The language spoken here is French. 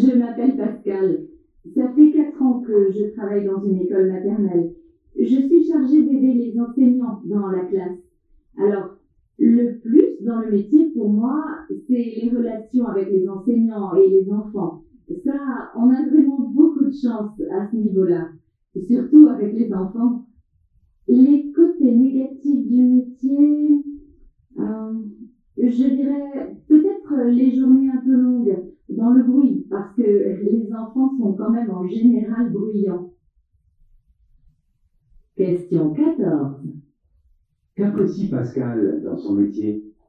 Je m'appelle Pascal. Ça fait 4 ans que je travaille dans une école maternelle. Je suis chargée d'aider les enseignants dans la classe. Alors, le plus dans le métier pour moi, c'est les relations avec les enseignants et les enfants. Ça, on a vraiment beaucoup de chance à ce niveau-là, surtout avec les enfants. Les côtés négatifs du métier, euh, je dirais peut-être les journées un peu longues dans le bruit, parce que les enfants sont quand même en général bruyants. Question 14. Qu'apprécie Pascal dans son métier?